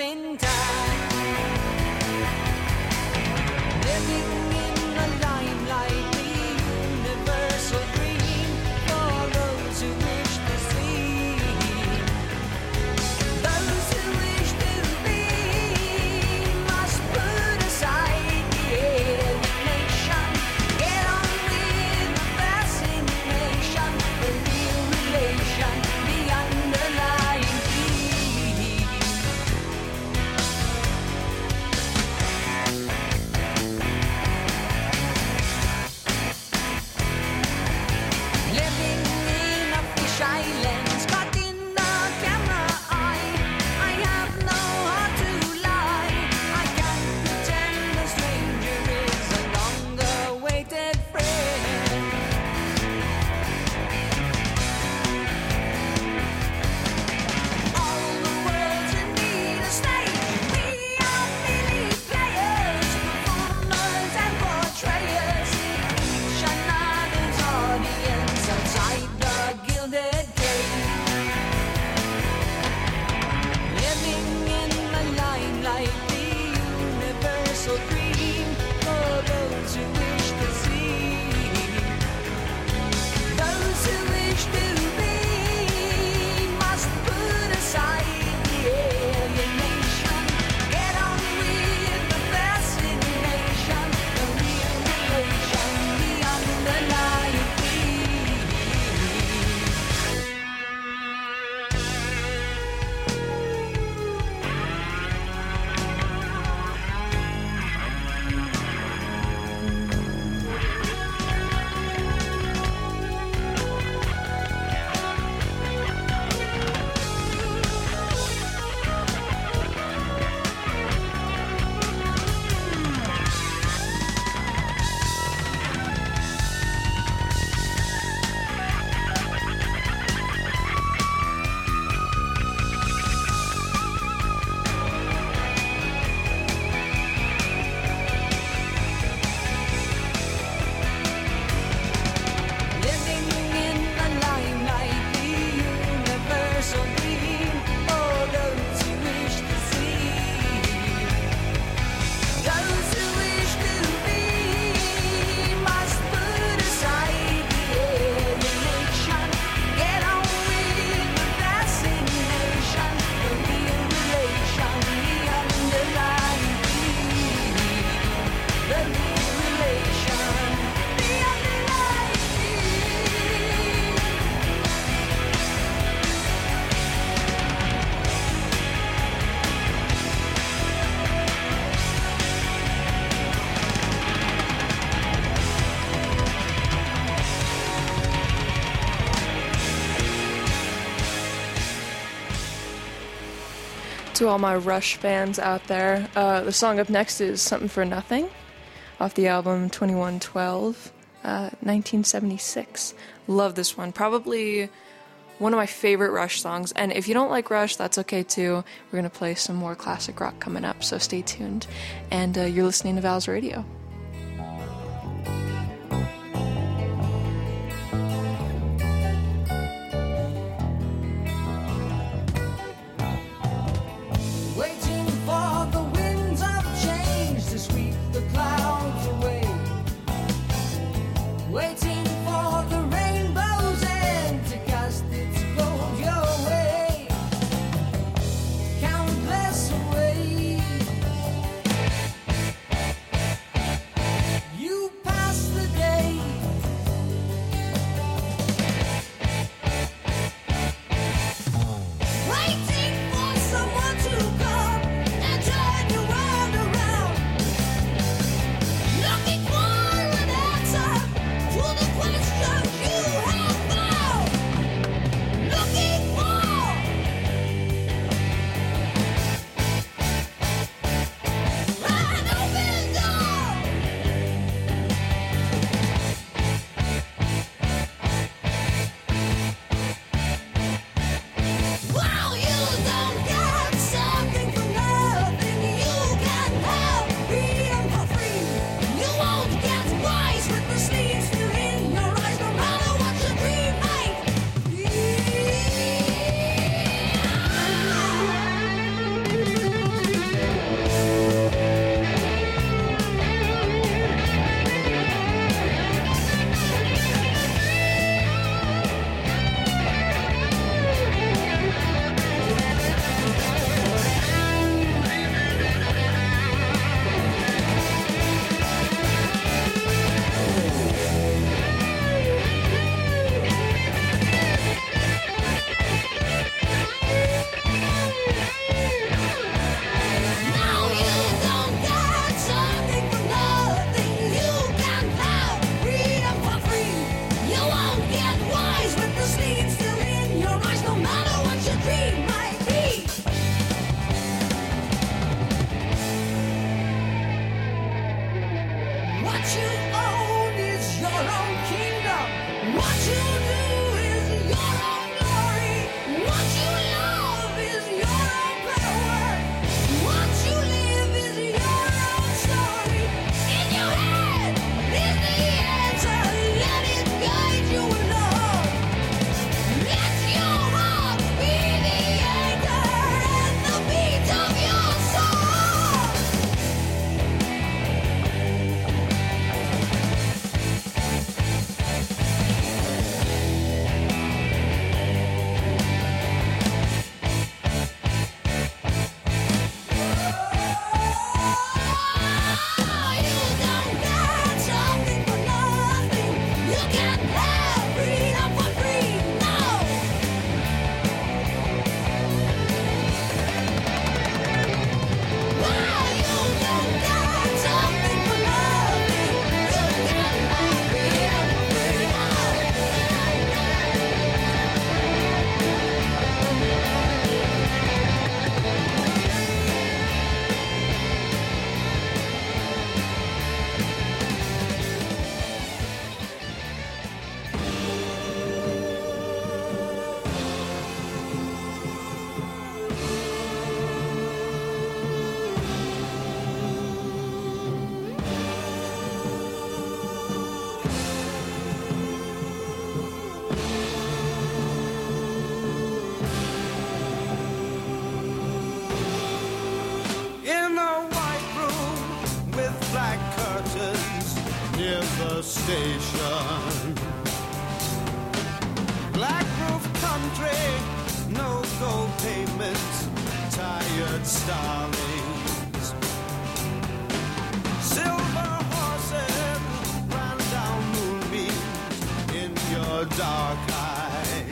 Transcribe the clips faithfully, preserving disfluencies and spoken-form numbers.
in time. Living in the limelight, the universal dream for those who wish to see. Those who wish to be must put aside the alienation. Get on with the fascination, the real relation, the underlying key. Living in a fish island, caught in the camera eye. I have no heart to lie. I can't pretend a stranger is a long-awaited friend. All the world's in need of stage. We are merely players, performers and portrayers. Each another's audience outside the gilded cage. Living in the limelight, the universal dream for those who wish to see. Those who wish to be must put aside the alienation. Get on with the fascination, the real relation, the underlying key. Living in the limelight, the universal dream for those who wish to see. Those who wish to be must put aside the alienation. Get on with the fascination, the real relation, the underlying key. The real relation, the underlying key. To all my Rush fans out there, uh, the song up next is Something for Nothing off the album twenty-one twelve, uh, nineteen seventy-six. Love this one. Probably one of my favorite Rush songs. And if you don't like Rush, that's okay too. We're going to play some more classic rock coming up, so stay tuned. And uh, you're listening to Val's Radio. Waiting for the winds of change to sweep the clouds away. Waiting for the rainbow's end to cast its gold your way. Countless ways you pass the day. Waiting for someone to come and turn your world around. Looking for an answer to the In a white room with black curtains near the station. Black roof country, no gold payments, tired starlings. Silver horses ran down moonbeams in your dark eye.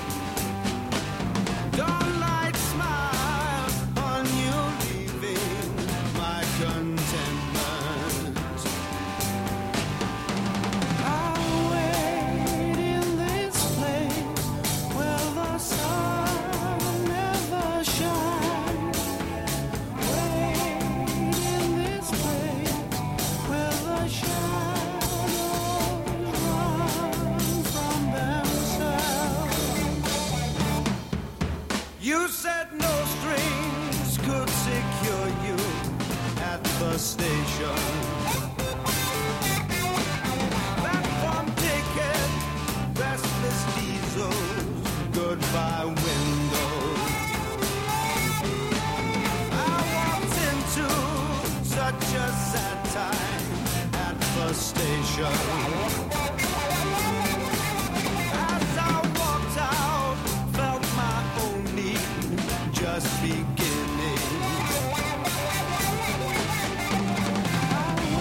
Dawnlight smile on you, leaving my contentment. I'll wait in this place where the sun never shines. Wait in this place where the shadows run from themselves. You said no strings could secure you at the station. Platform ticket, restless diesels, goodbye windows. I walked into such a sad time at the station. As I walked out, felt my own need just beginning. I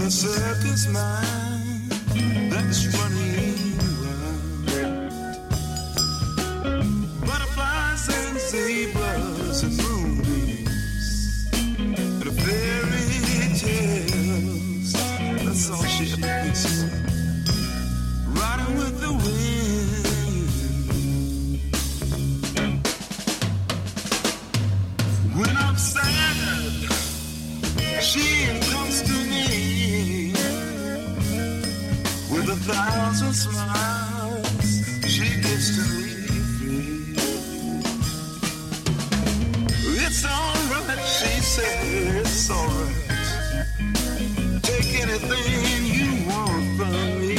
the circus mind that's running wild. Butterflies and zebras and moonbeams and fairy tales. That's all she ever thinks of. Riding with the wind. When I'm sad, she comes to me with a thousand smiles. She gives to me free. It's alright, she said, it's alright. Take anything you want from me.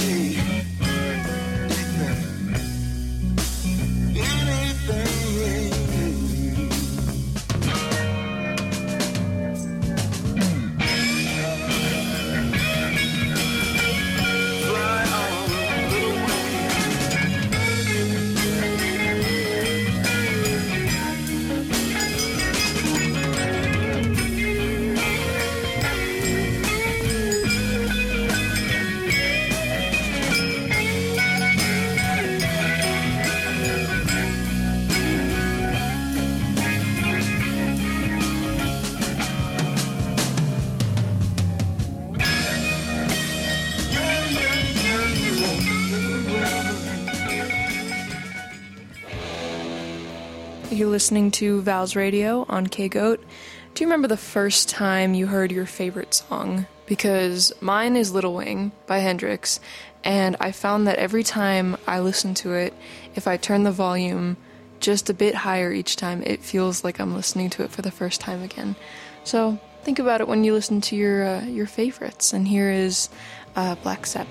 You're listening to Val's Radio on K-Goat. Do you remember the first time you heard your favorite song? Because mine is Little Wing by Hendrix, and I found that every time I listen to it, if I turn the volume just a bit higher each time, it feels like I'm listening to it for the first time again. So think about it when you listen to your uh, your favorites, and here is uh, Black Sabbath.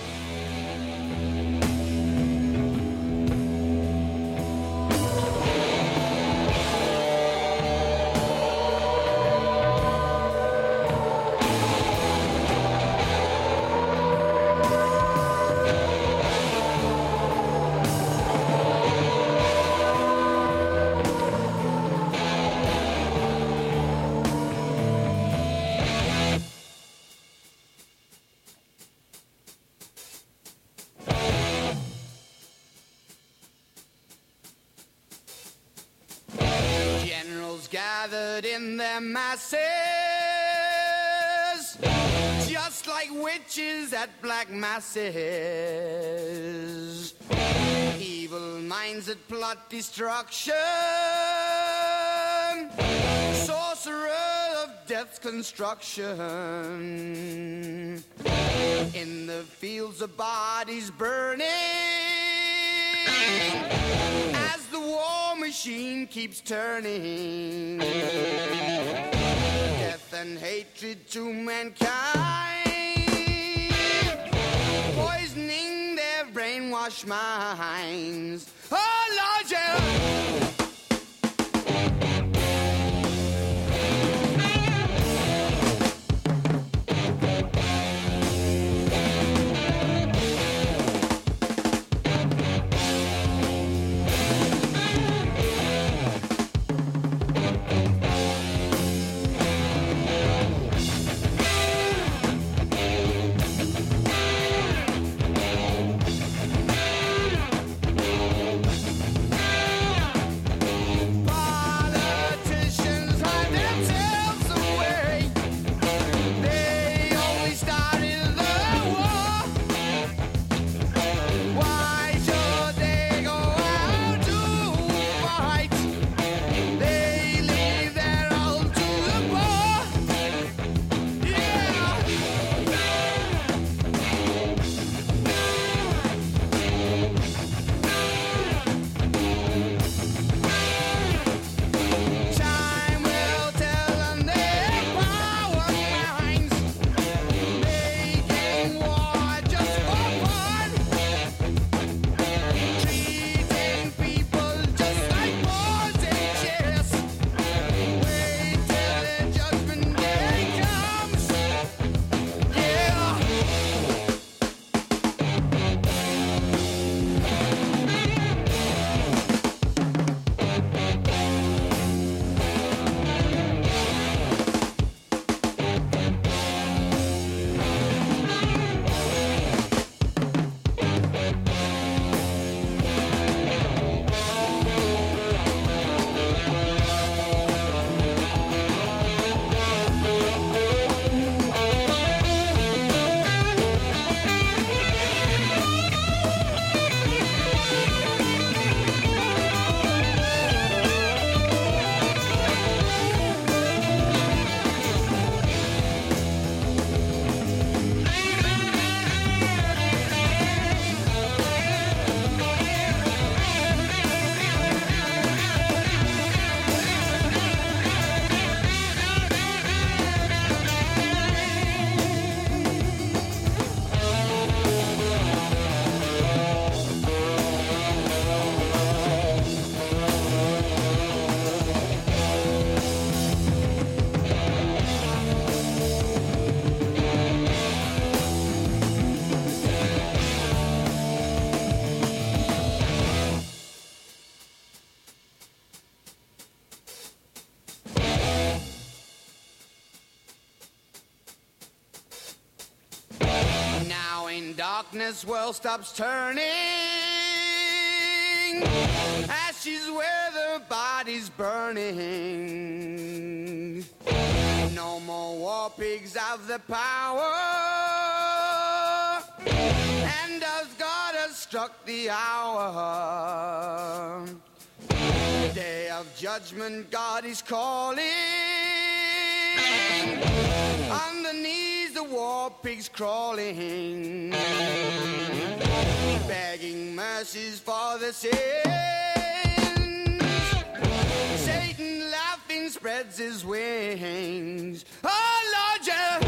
Gathered in their masses, just like witches at black masses. Evil minds that plot destruction, sorcerer of death's construction. In the fields of bodies burning, as the war machine keeps turning. Death and hatred to mankind, poisoning their brainwashed minds. Oh, Lord, yeah. darkness world stops turning, ashes where the body's burning. No more war pigs have the power, and as God has struck the hour, day of judgment God is calling. On the knees the war pigs crawling, begging mercies for the sins. Satan laughing spreads his wings. Oh Lord, yeah.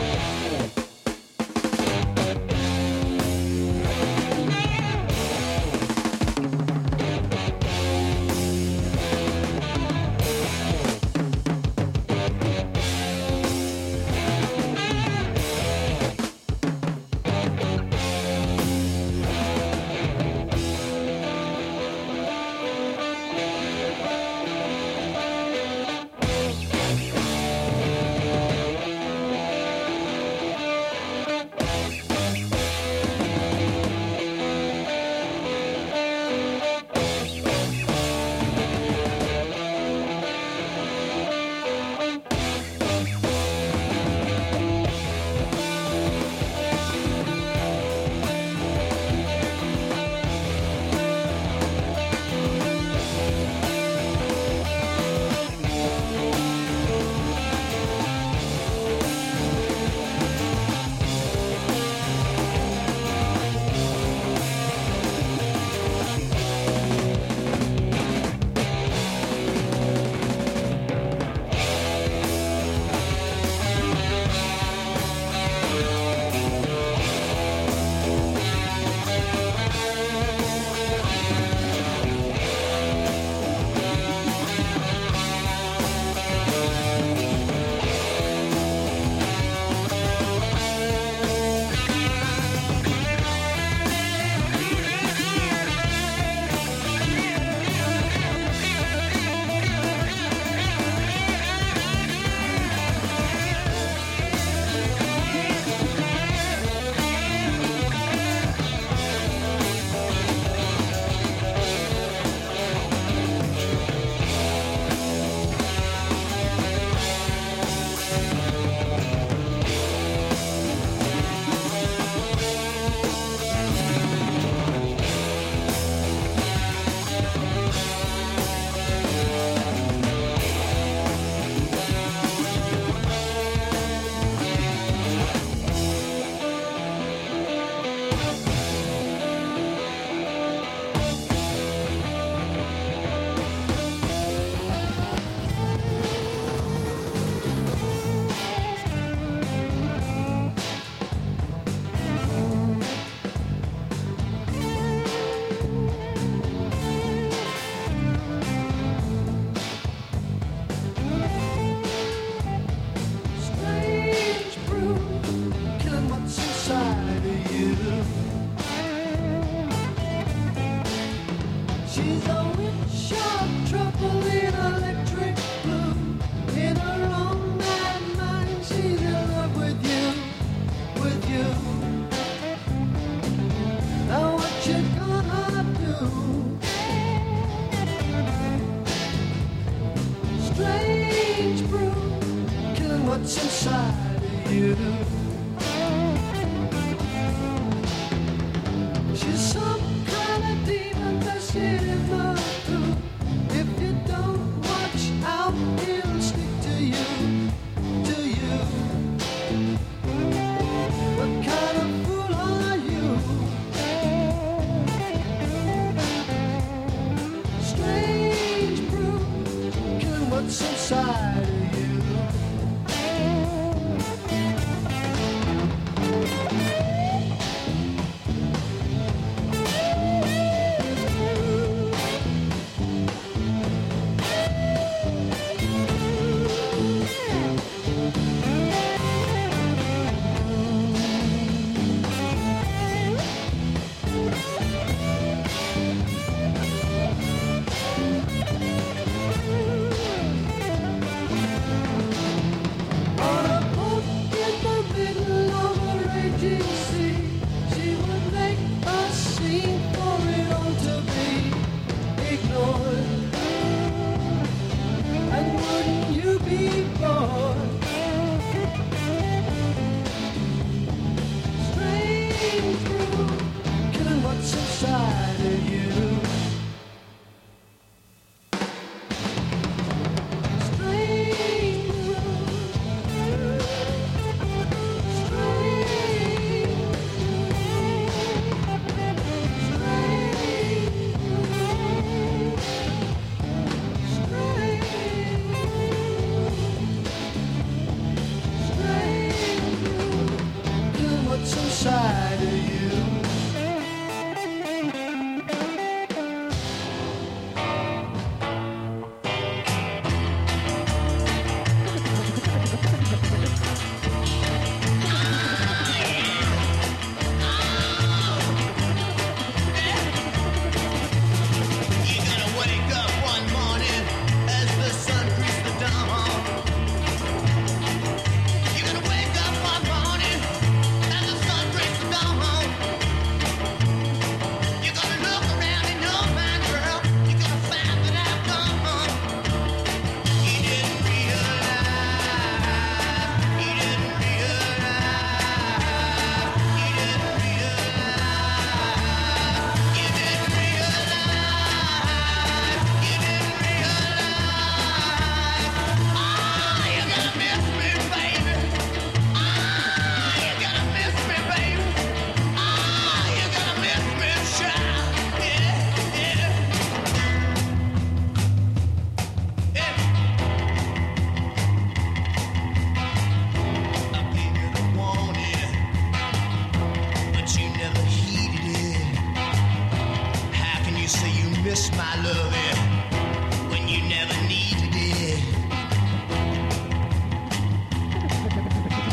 Inside of you,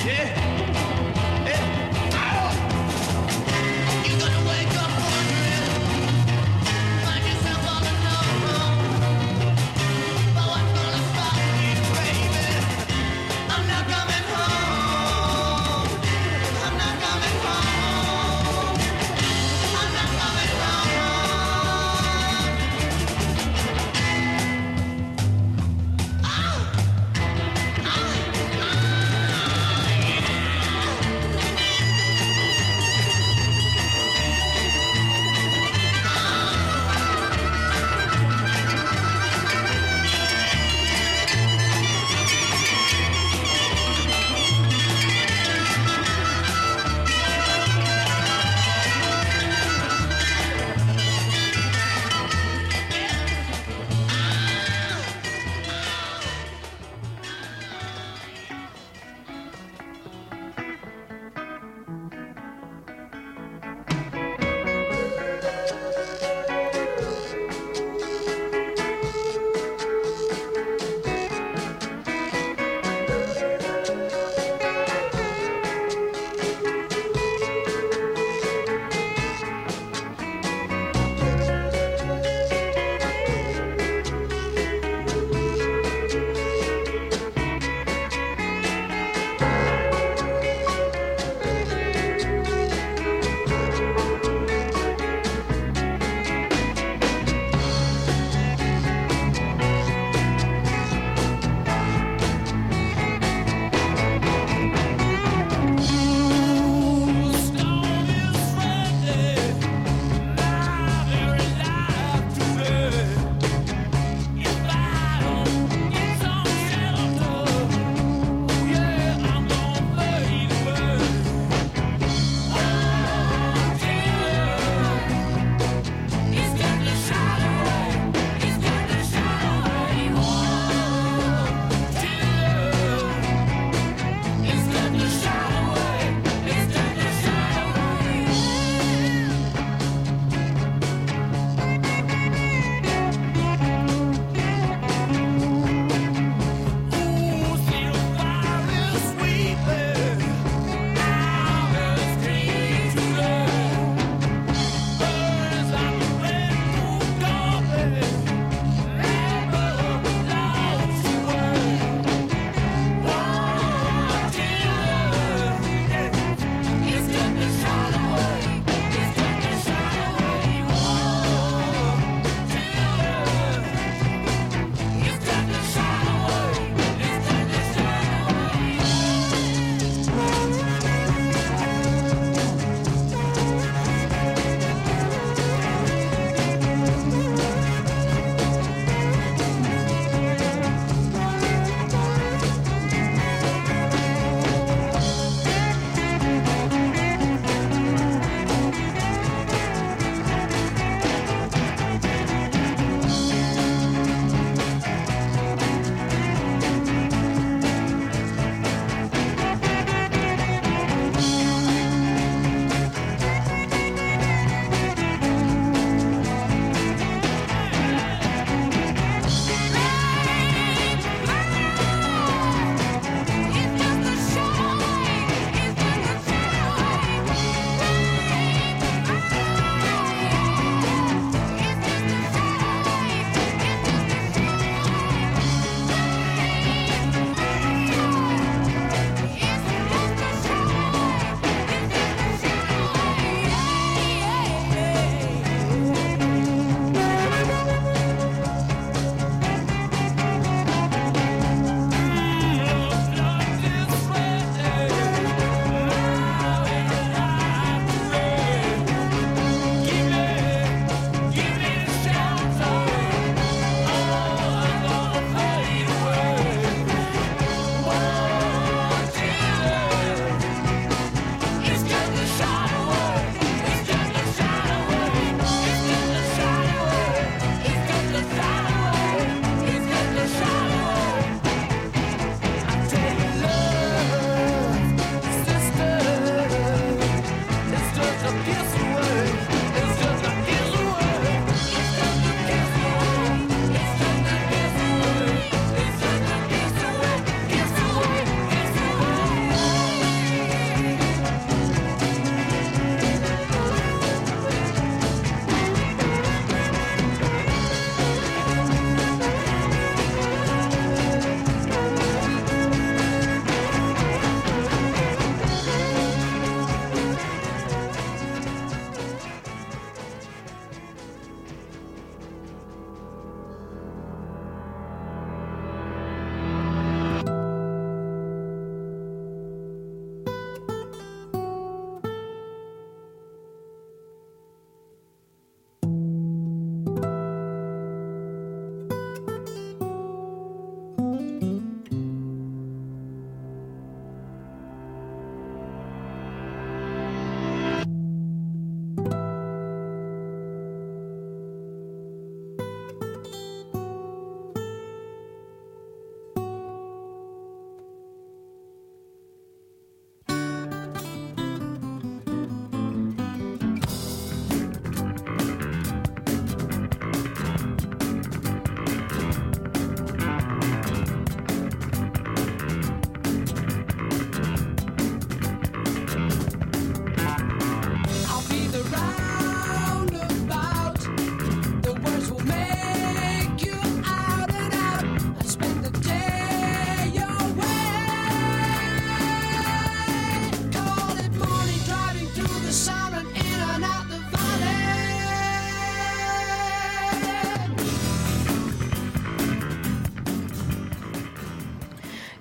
Ah!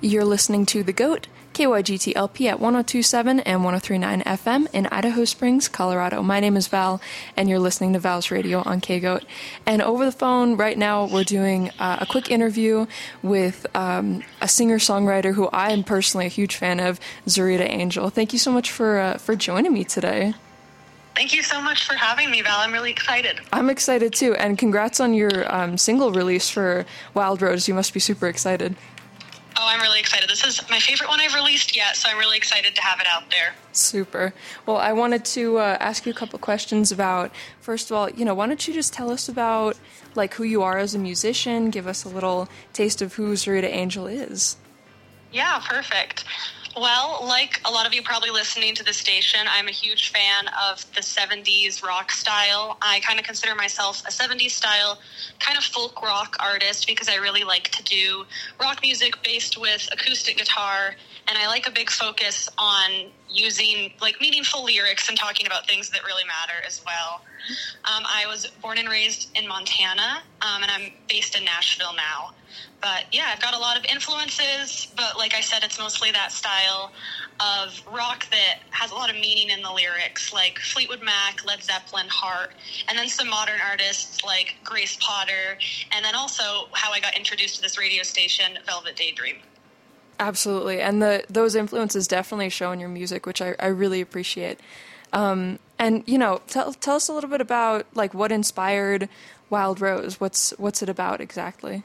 You're listening to The Goat, K Y G T L P at one oh two point seven and one oh three point nine F M in Idaho Springs, Colorado. My name is Val, and you're listening to Val's Radio on K-Goat. And over the phone right now, we're doing uh, a quick interview with um, a singer-songwriter who I am personally a huge fan of, Zurita Angel. Thank you so much for uh, for joining me today. Thank you so much for having me, Val. I'm really excited. I'm excited too, and congrats on your um, single release for Wild Rose. You must be super excited. Oh, I'm really excited. This is my favorite one I've released yet, so I'm really excited to have it out there. Super. Well, I wanted to uh, ask you a couple questions about, first of all, you know, why don't you just tell us about, like, who you are as a musician, give us a little taste of who Zurita Angel is. Yeah, perfect. Well, like a lot of you probably listening to the station, I'm a huge fan of the seventies rock style. I kind of consider myself a seventies style kind of folk rock artist because I really like to do rock music based with acoustic guitar, and I like a big focus on using like meaningful lyrics and talking about things that really matter as well. Um, I was born and raised in Montana, um, and I'm based in Nashville now. But yeah, I've got a lot of influences, but like I said, it's mostly that style of rock that has a lot of meaning in the lyrics, like Fleetwood Mac, Led Zeppelin, Heart, and then some modern artists like Grace Potter, and then also how I got introduced to this radio station, Velvet Daydream. Absolutely, and the those influences definitely show in your music, which I, I really appreciate. Um, and, you know, tell tell us a little bit about, like, what inspired Wild Rose. What's what's it about exactly?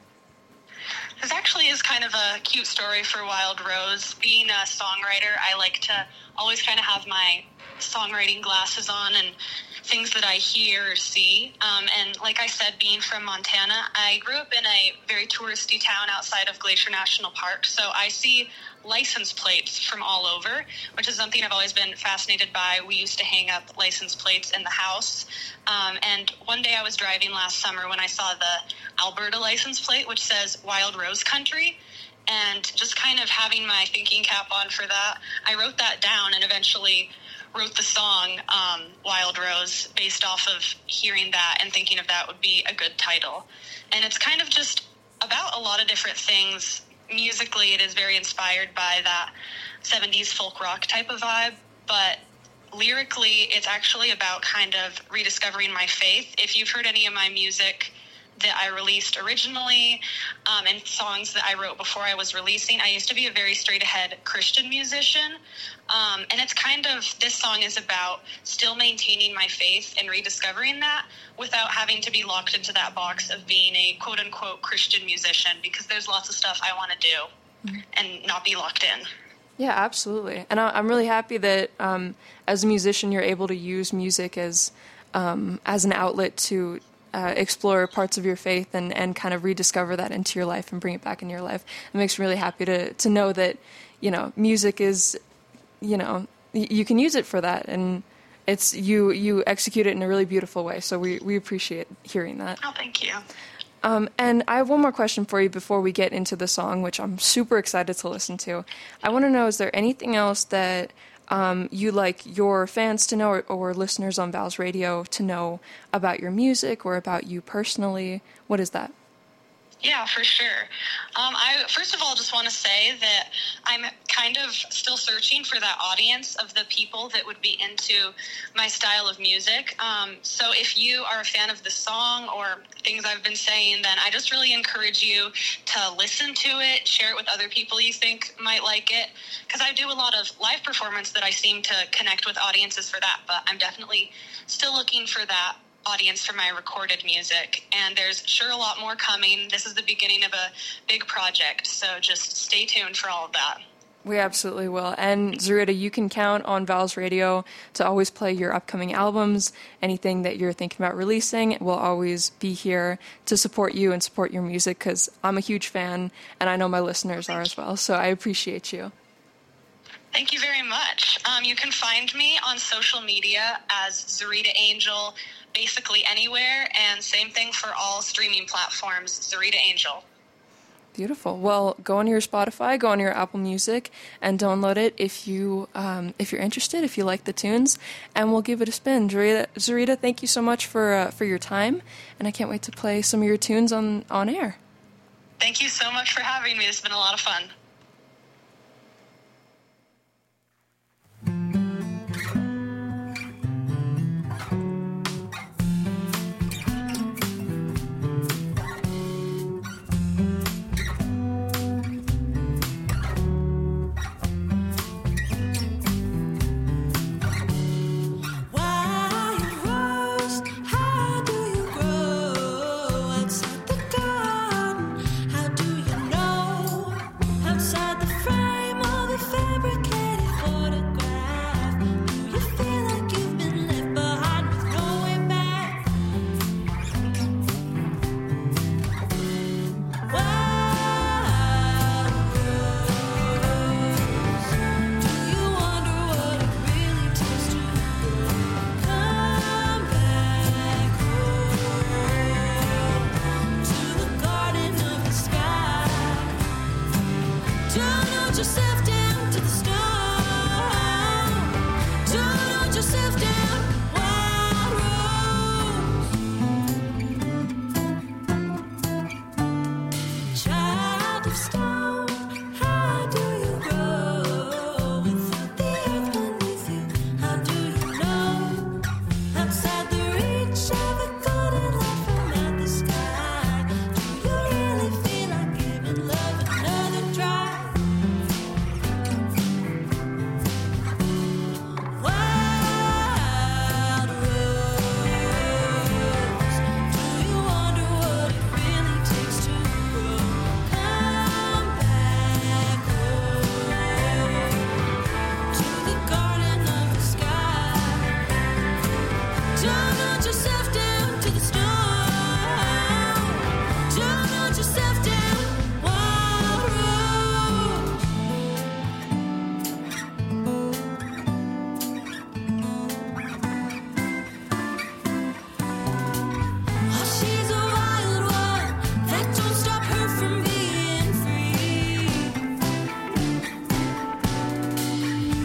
This actually is kind of a cute story for Wild Rose. Being a songwriter, I like to always kind of have my songwriting glasses on and things that I hear or see. Um, and like I said, being from Montana, I grew up in a very touristy town outside of Glacier National Park. So I see license plates from all over, which is something I've always been fascinated by. We used to hang up license plates in the house. Um, and one day I was driving last summer when I saw the Alberta license plate, which says Wild Rose Country. And just kind of having my thinking cap on for that, I wrote that down and eventually wrote the song um, Wild Rose based off of hearing that and thinking of that would be a good title. And it's kind of just about a lot of different things. Musically, it is very inspired by that seventies folk rock type of vibe, but lyrically, it's actually about kind of rediscovering my faith. If you've heard any of my music that I released originally um, and songs that I wrote before I was releasing, I used to be a very straight-ahead Christian musician, um, and it's kind of, this song is about still maintaining my faith and rediscovering that without having to be locked into that box of being a quote-unquote Christian musician, because there's lots of stuff I want to do mm-hmm. and not be locked in. Yeah, absolutely. And I'm really happy that um, as a musician, you're able to use music as um, as an outlet to Uh, explore parts of your faith and, and kind of rediscover that into your life and bring it back into your life. It makes me really happy to, to know that, you know, music is, you know, y- you can use it for that, and it's you you execute it in a really beautiful way. So we, we appreciate hearing that. Oh, thank you. Um, and I have one more question for you before we get into the song, which I'm super excited to listen to. I want to know, is there anything else that Um, you like your fans to know, or, or listeners on Val's Radio to know about your music or about you personally? What is that? Yeah, for sure. Um, I first of all just want to say that I'm kind of still searching for that audience of the people that would be into my style of music. Um, so if you are a fan of the song or things I've been saying, then I just really encourage you to listen to it, share it with other people you think might like it, because I do a lot of live performance that I seem to connect with audiences for that, but I'm definitely still looking for that audience for my recorded music, and there's sure a lot more coming. This is the beginning of a big project, so just stay tuned for all of that. We absolutely will. And Zurita, you can count on Val's Radio to always play your upcoming albums. Anything that you're thinking about releasing, we'll always be here to support you and support your music, because I'm a huge fan, and I know my listeners are as well, so I appreciate you. Thank you very much. Um, you can find me on social media as Zurita Angel, basically anywhere, and same thing for all streaming platforms, Zurita Angel. Beautiful. Well, go on your Spotify, go on your Apple Music, and download it if you um, if you're interested, if you like the tunes, and we'll give it a spin. Zurita, Zurita thank you so much for uh, for your time, and I can't wait to play some of your tunes on, on air. Thank you so much for having me. This has been a lot of fun.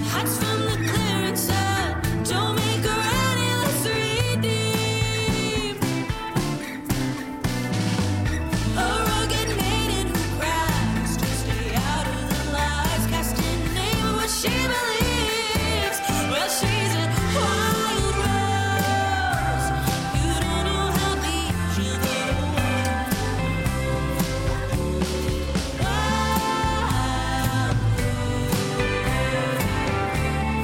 Hides from the clearance out. Don't make her any less redeemed. A rugged maiden who cries to stay out of the lies, casting name of what she believes. Well, she's a wild rose. You don't know how deep she'll go. Wild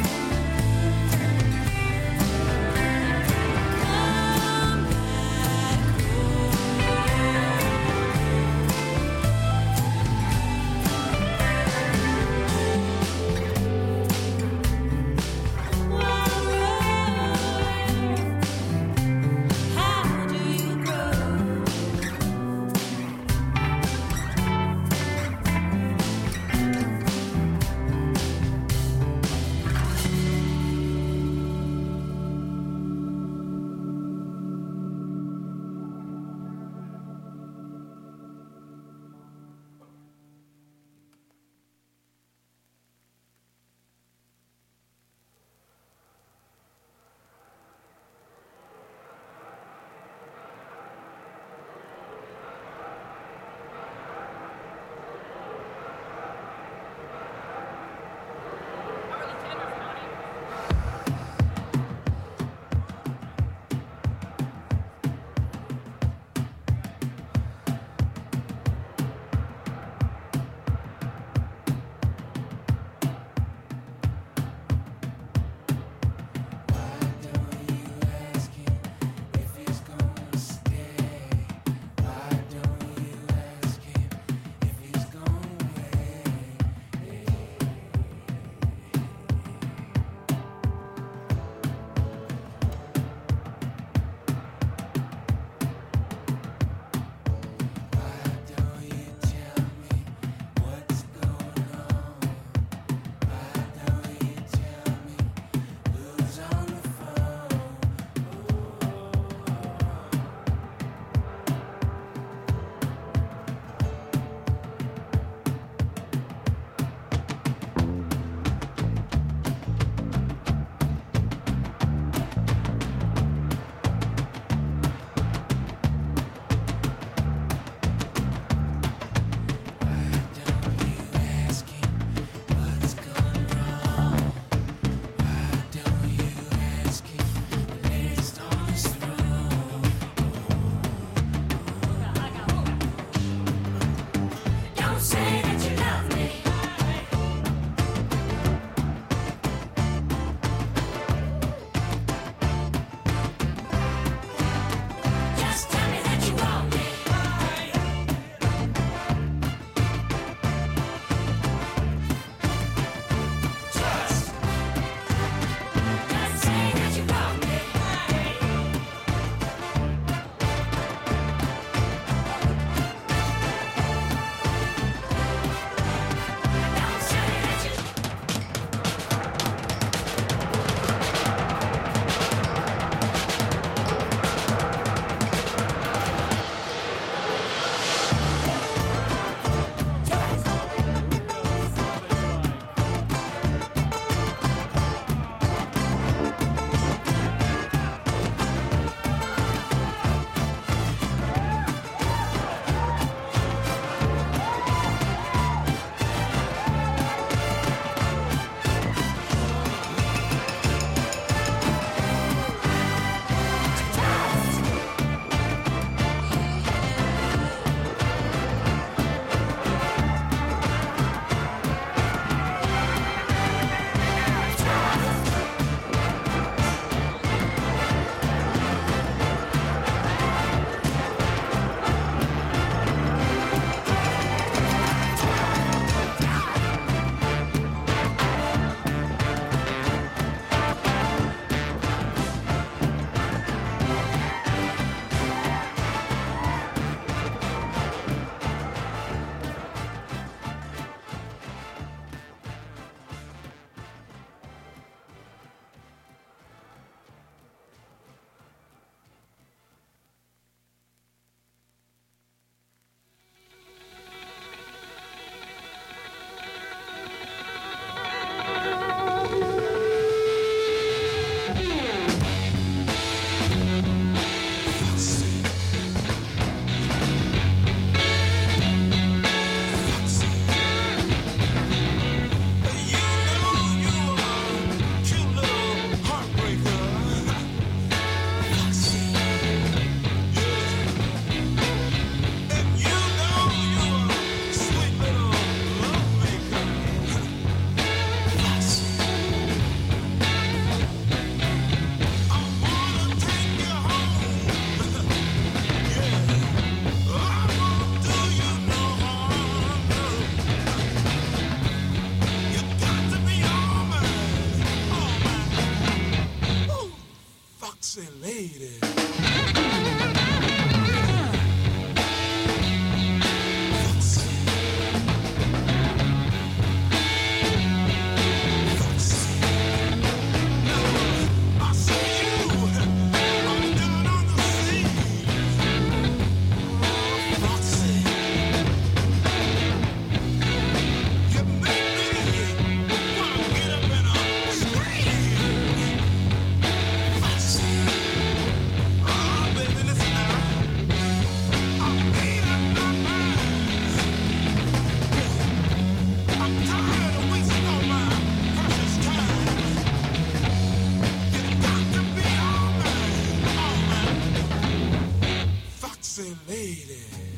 lady.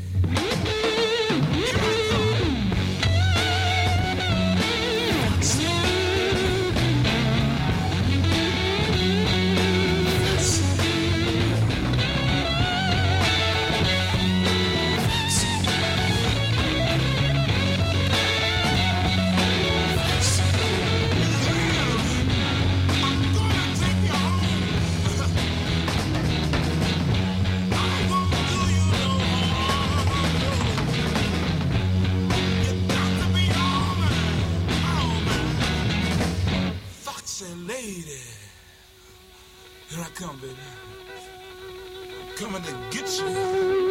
Lady, here I come, baby. I'm coming to get you.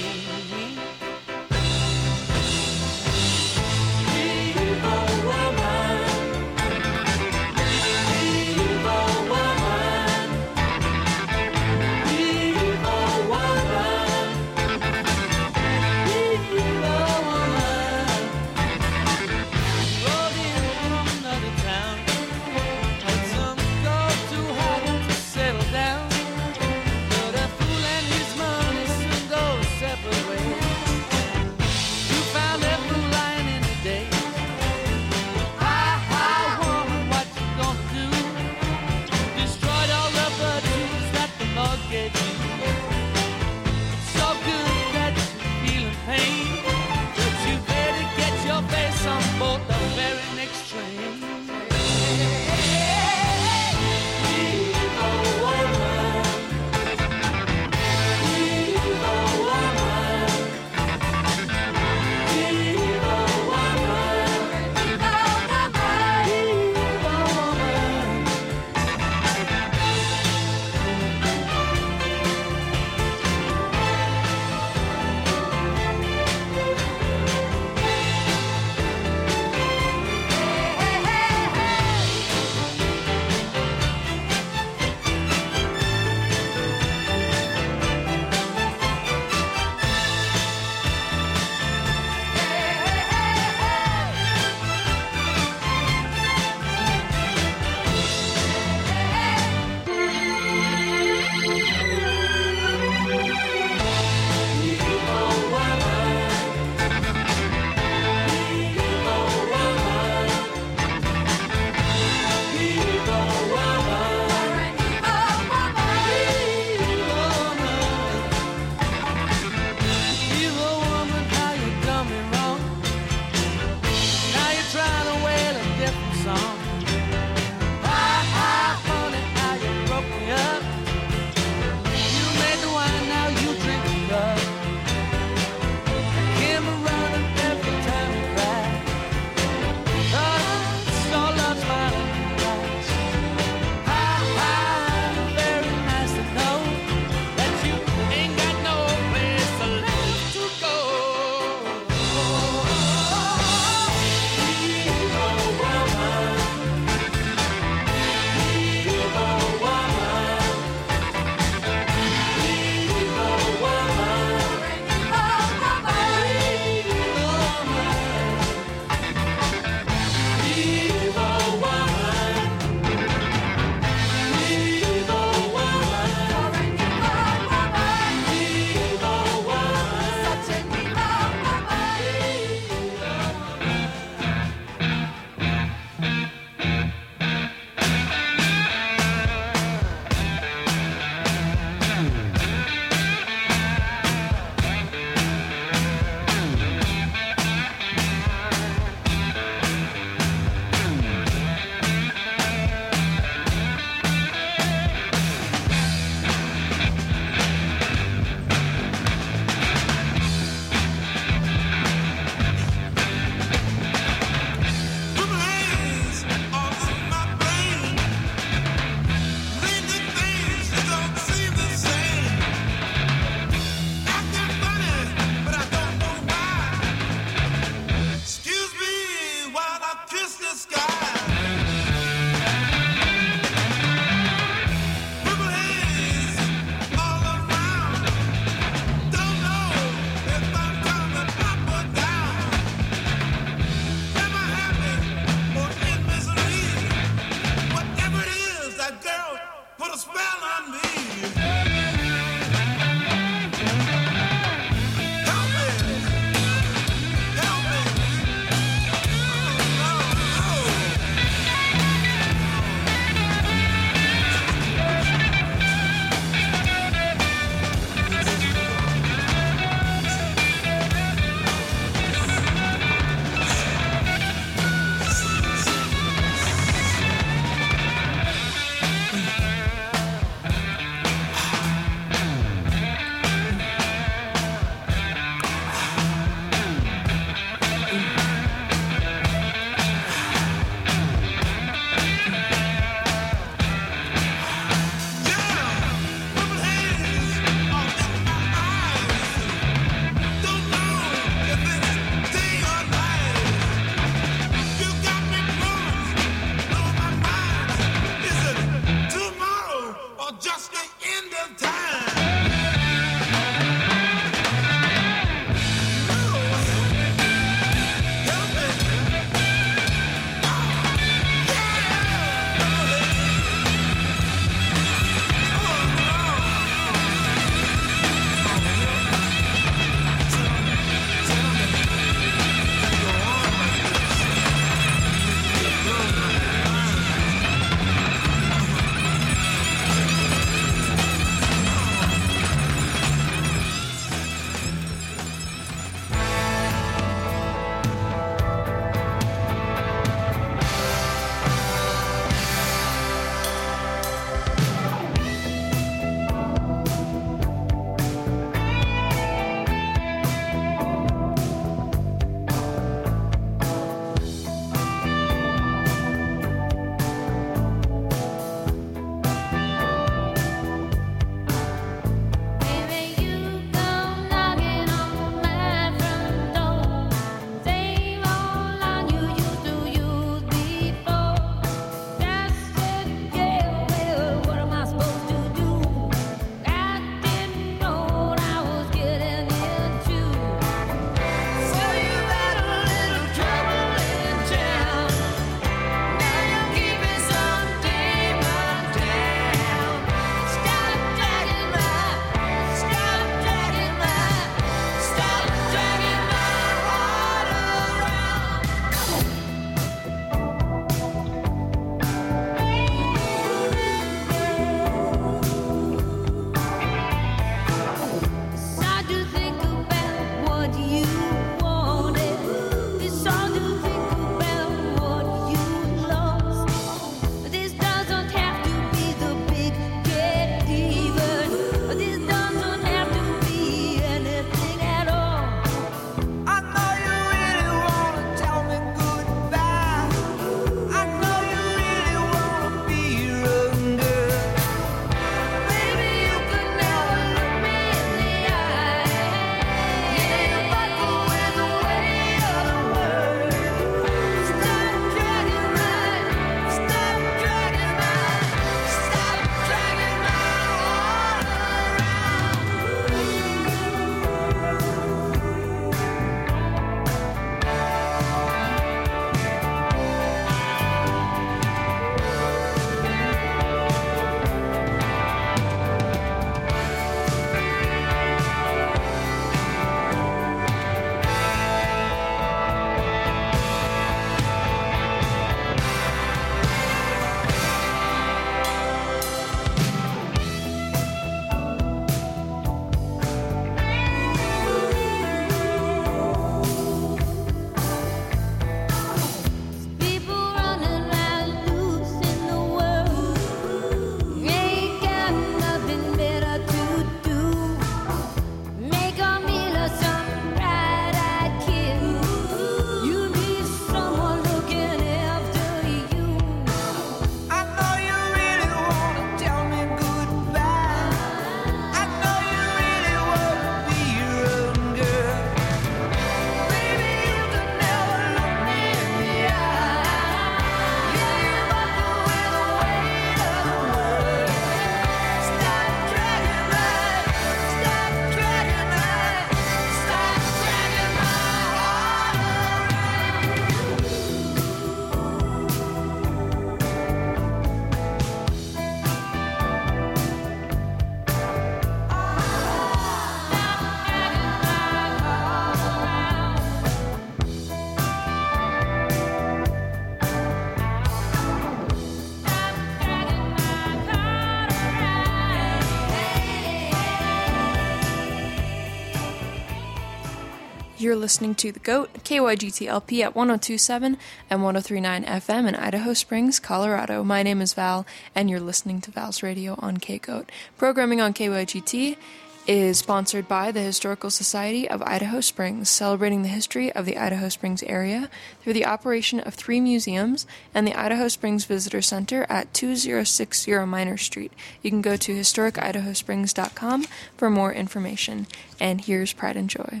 You're listening to The Goat, K Y G T L P at one oh two point seven and one oh three point nine F M in Idaho Springs, Colorado. My name is Val, and you're listening to Val's Radio on K-Goat. Programming on K Y G T is sponsored by the Historical Society of Idaho Springs, celebrating the history of the Idaho Springs area through the operation of three museums and the Idaho Springs Visitor Center at two thousand sixty Minor Street. You can go to historic idaho springs dot com for more information. And here's Pride and Joy.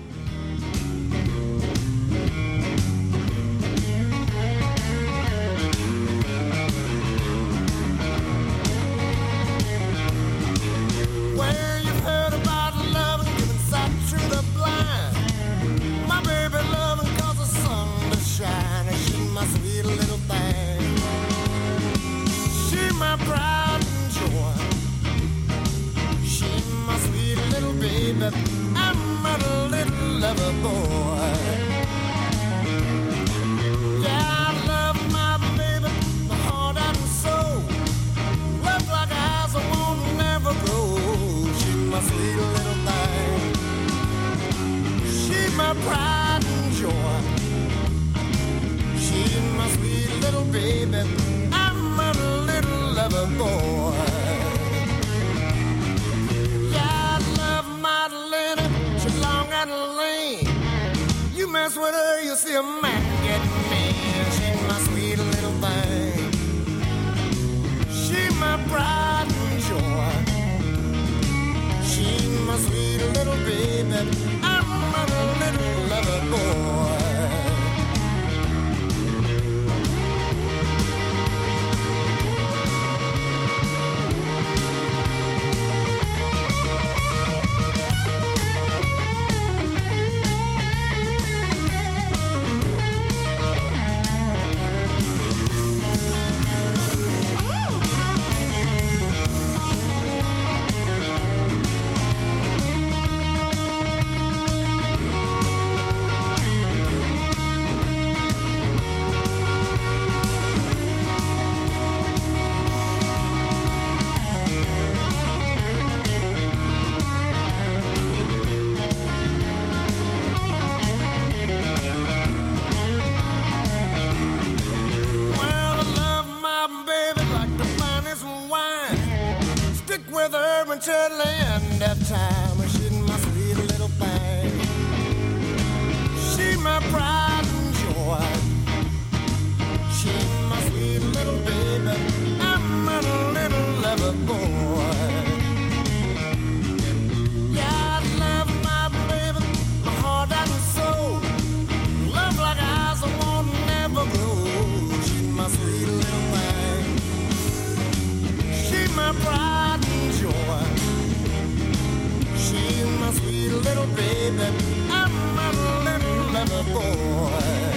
I'm a little lover boy. Yeah, I love my baby, my heart and soul. Love like eyes that won't never grow. She's my sweet little thing. She's my pride and joy. She's my sweet little baby. I'm a little lover boy. You mess with her, you'll see a man get me. She's my sweet little thing. She's my pride and joy. She's my sweet little baby. I'm a little lover boy. Until the end of time, she's my sweet little thing. She's my pride and joy. She's my sweet little baby. I'm a little lover boy. Yeah, I love my baby, my heart and soul. Love like eyes that won't never grow. She's my sweet little thing. She's my pride and joy. She's my sweet little baby. I'm a little lover boy.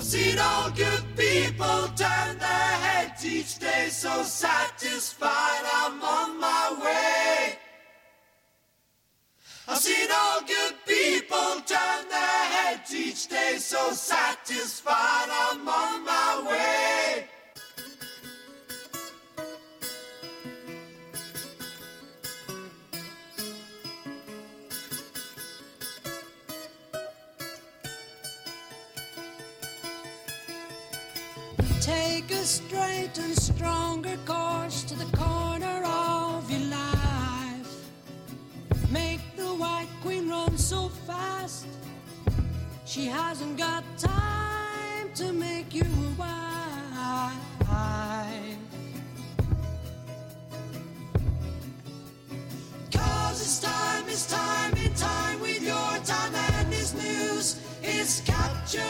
Seen all good people turn their heads each day, so satisfied I'm on my way. I've seen all good people turn their heads each day, so satisfied I'm on my way. Take a straight and stronger course to the corner of your life. Make the White Queen run so fast, she hasn't got time to make you a wife. Cause it's time, it's time, in time with your time, and this news is captured.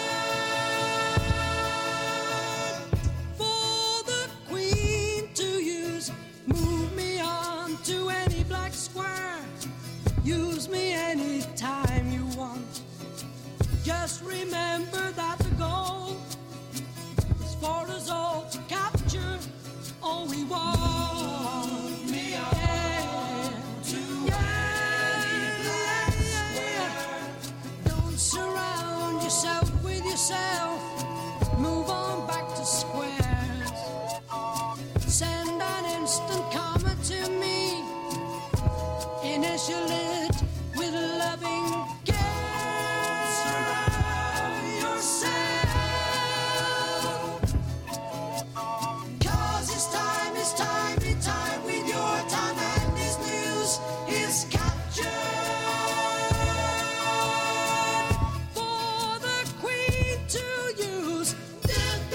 Use me anytime you want. Just remember that the goal is for us all to capture all we want. Me yeah. To yeah. Any black square. Don't surround yourself with yourself. Move on back to squares. Send an instant comment to me. Initial it with a loving care. Surround yourself. Cause it's time, it's time, it's time with your time, and this news is captured for the Queen to use. Dun,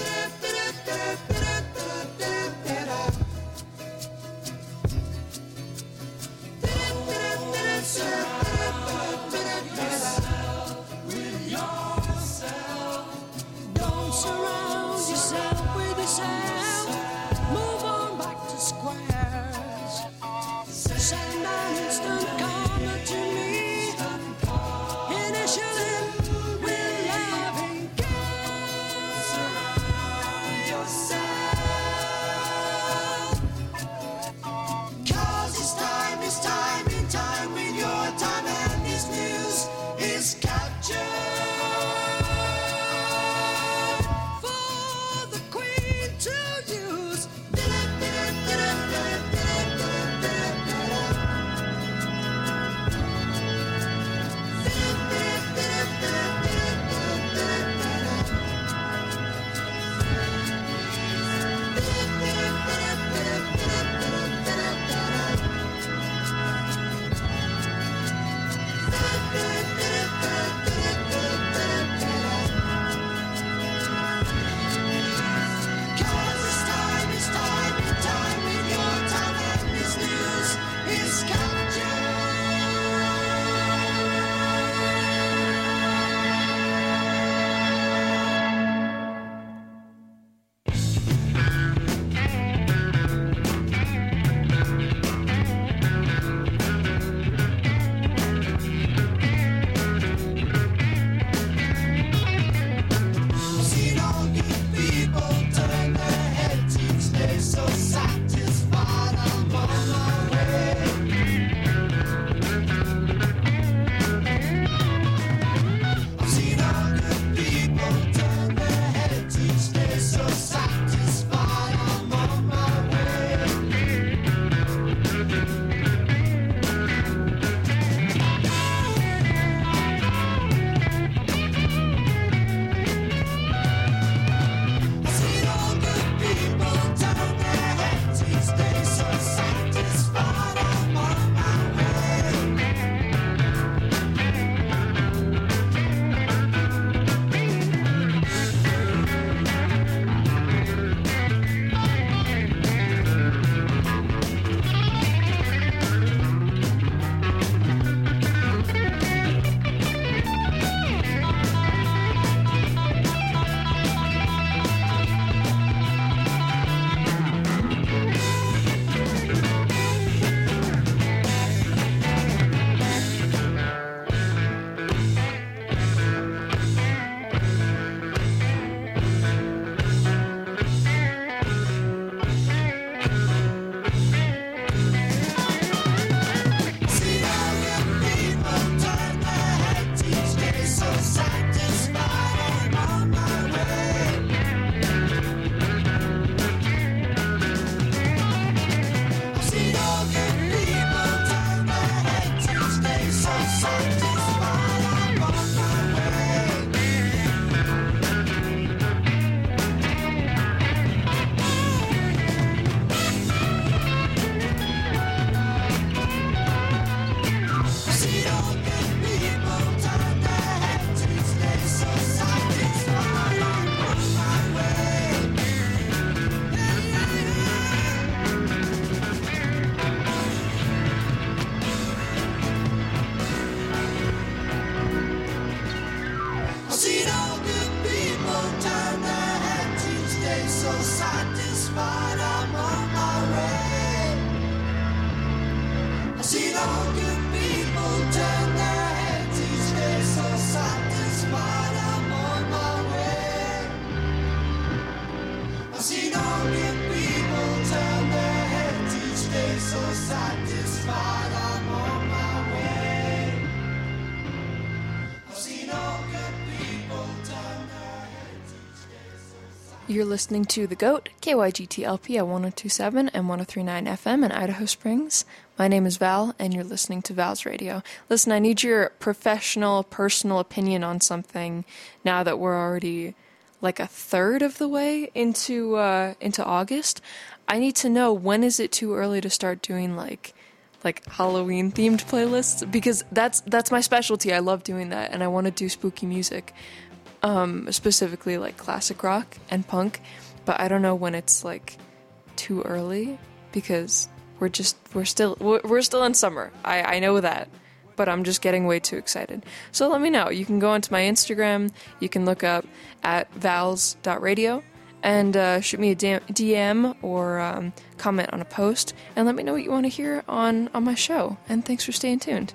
You're listening to The GOAT, K Y G T L P at one oh two point seven and one oh three point nine F M in Idaho Springs. My name is Val, and you're listening to Val's Radio. Listen, I need your professional, personal opinion on something now that we're already like a third of the way into uh, into August. I need to know, when is it too early to start doing like like Halloween themed playlists? Because that's that's my specialty. I love doing that, and I want to do spooky music. Um, specifically like classic rock and punk, but I don't know when it's like too early, because we're just we're still we're, we're still in summer. I, I know that, but I'm just getting way too excited. So let me know. You can go onto my Instagram. You can look up at vals dot radio and uh, shoot me a D M or um, comment on a post and let me know what you want to hear on on my show. And thanks for staying tuned.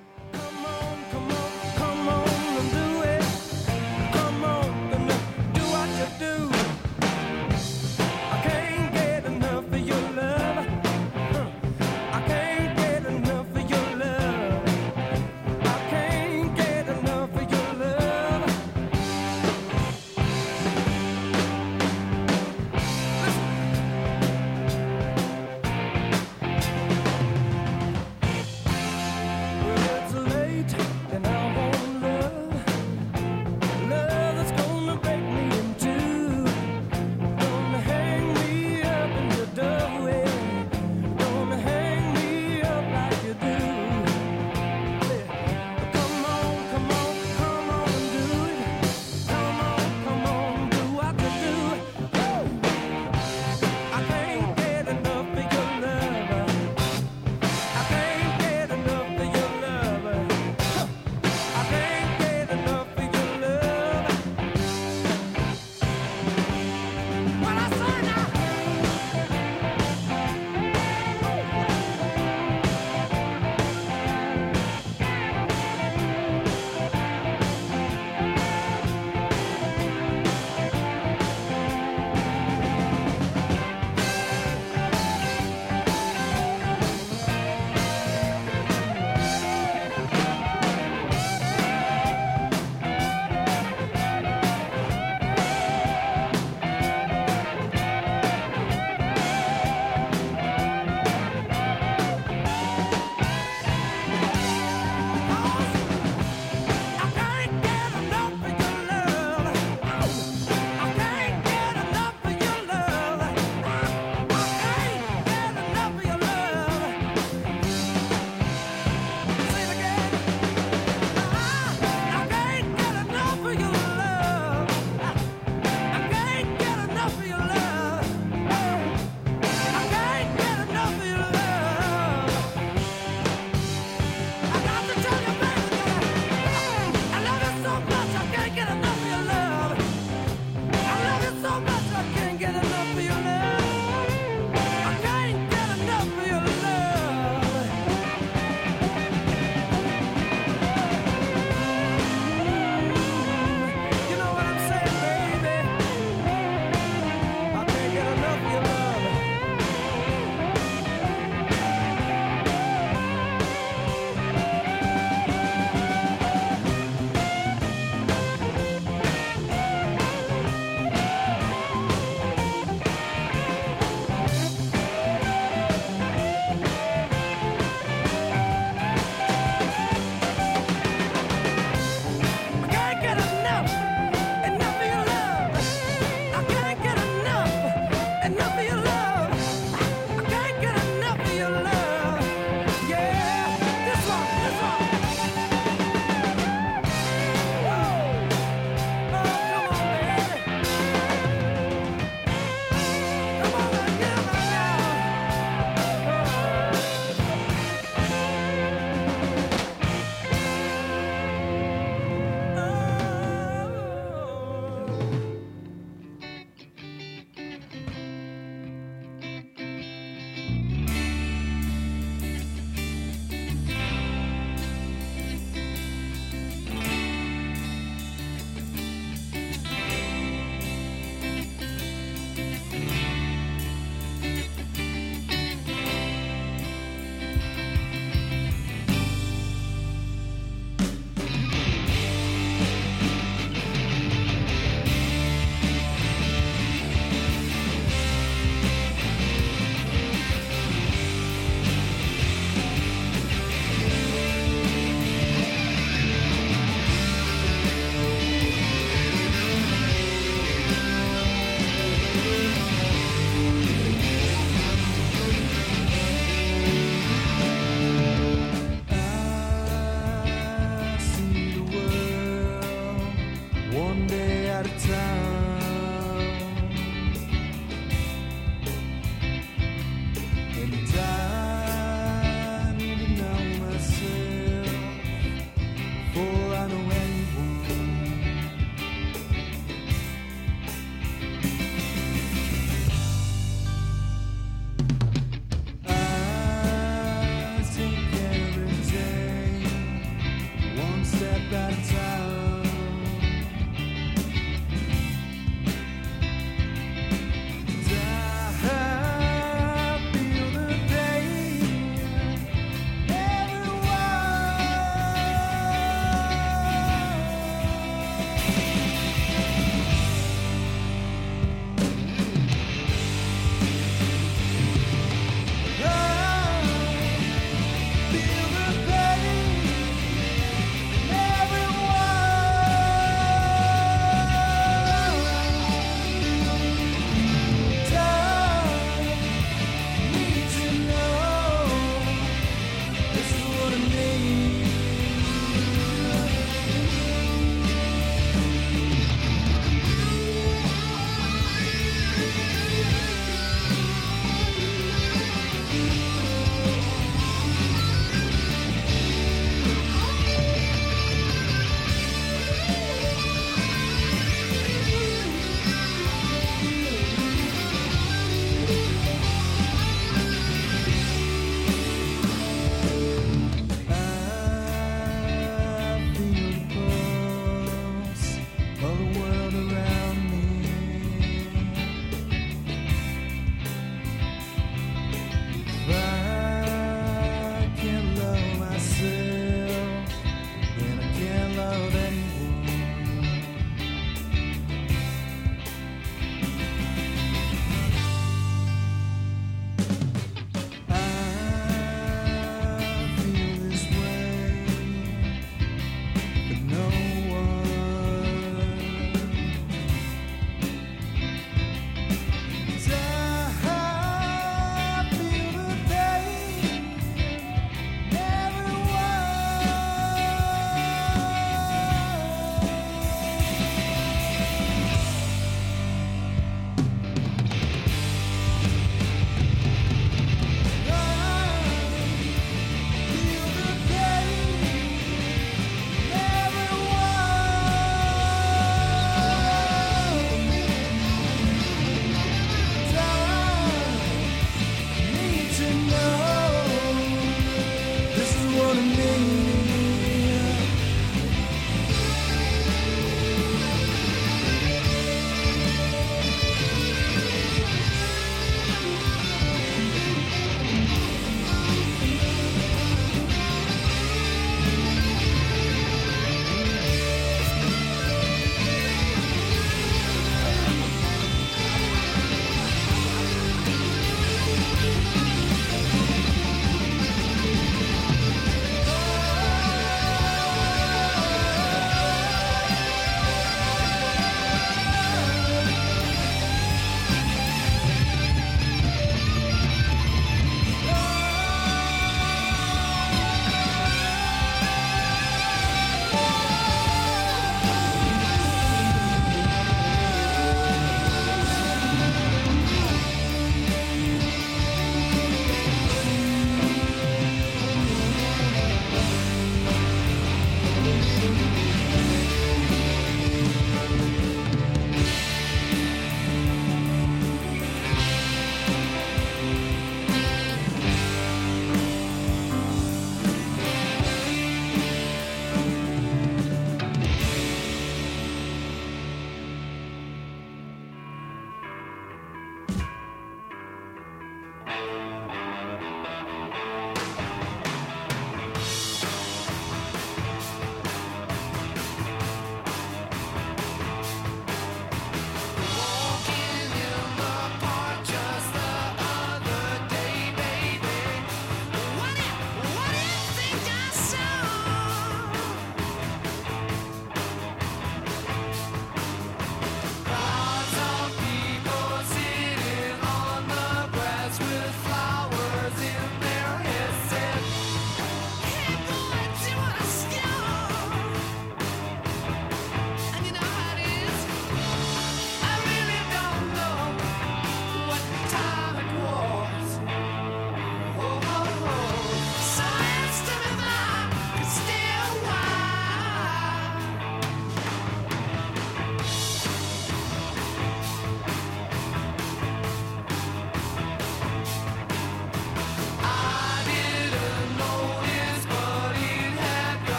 Well, it's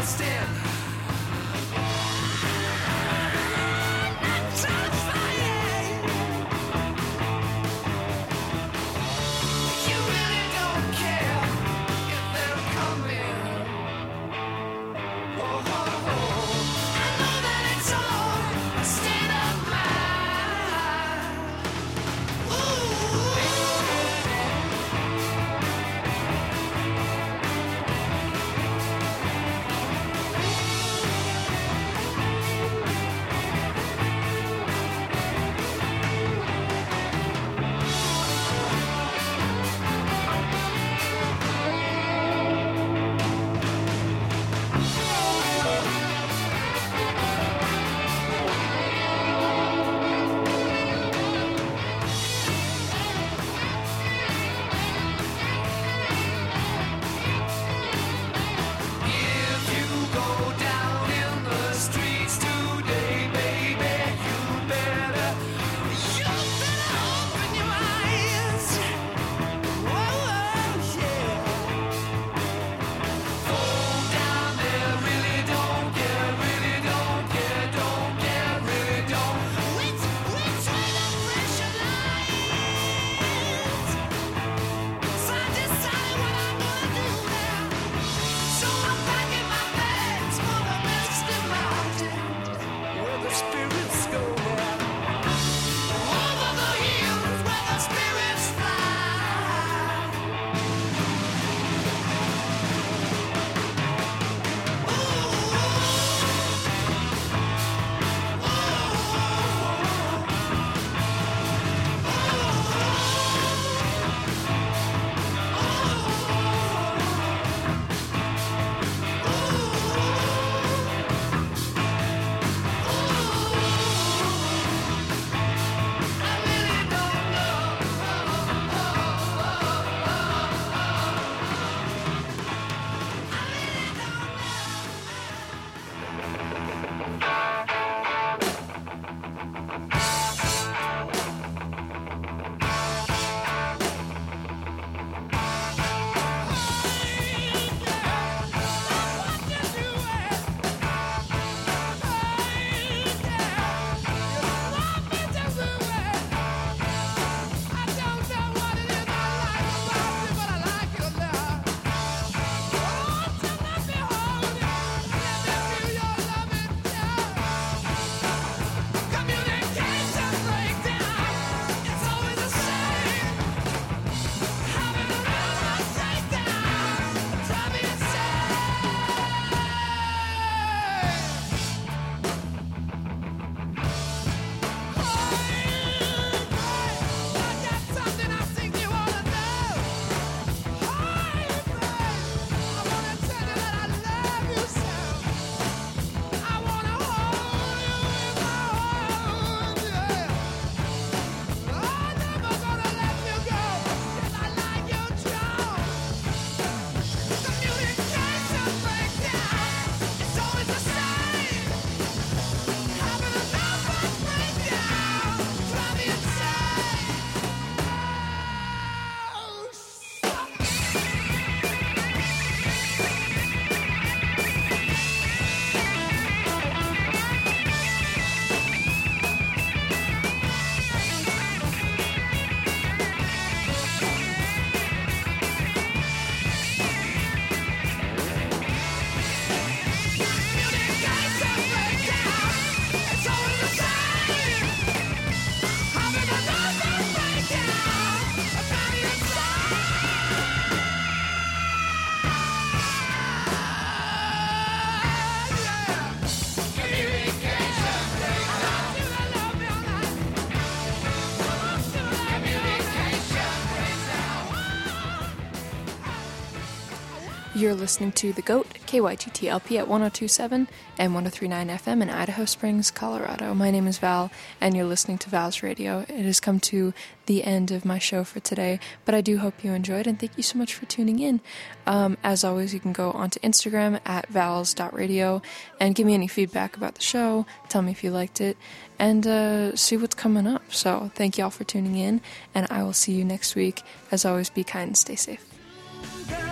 You're listening to The Goat, K Y T T L P at one oh two point seven and one oh three point nine F M in Idaho Springs, Colorado. My name is Val, and you're listening to Val's Radio. It has come to the end of my show for today, but I do hope you enjoyed, and thank you so much for tuning in. Um, as always, you can go onto Instagram at vals dot radio and give me any feedback about the show, tell me if you liked it, and uh, see what's coming up. So thank you all for tuning in, and I will see you next week. As always, be kind and stay safe.